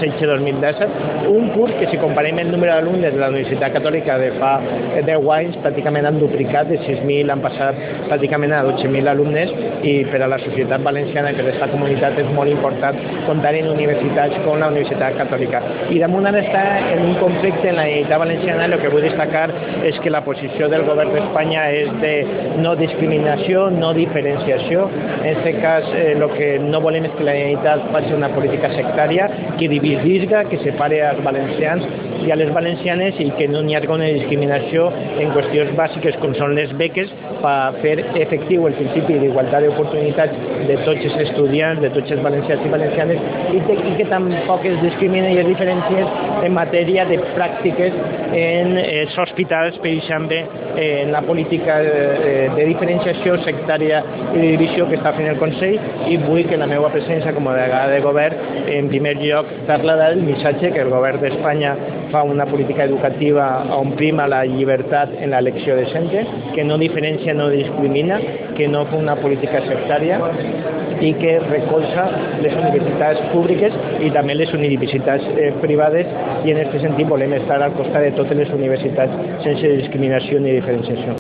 2016-2017, un curs que, si comparem el número d'alumnes de la Universitat Catòlica de fa 10 anys, pràcticament han duplicat, de 6.000 han passat pràcticament a 12.000 alumnes, i per a la societat valenciana, per a aquesta comunitat, és molt important comptar en universitats com la Universitat Catòlica. I damunt ara està en un conflicte en la Generalitat Valenciana. El que vull destacar és que la posició del govern d'Espanya és de no discriminació, no diferenciació. En aquest cas, el que no volem és que la Generalitat faci una política sectària que dividisca, que separe als valencians i a les valencianes, i que no hi hagi una discriminació en qüestions bàsiques com són les beques, per fer efectiu el principi d'igualtat d'oportunitats de tots els estudiants, de tots els valencians i valencianes, i que tampoc es discriminen i es diferencien en matèria de pràctiques en els hospitals, per exemple, en la política de diferenciació sectària i de divisió que està fent el Consell. I vull que la meva presència com a delegada de govern, en primer lloc, trasladar el missatge que el govern d'Espanya fa una política educativa on prima la llibertat en l'elecció de centre, que no diferencia, no discrimina, que no fa una política sectària i que recolza les universitats públiques i també les universitats privades, i en aquest sentit volem estar al costat de totes les universitats sense discriminació ni diferenciació.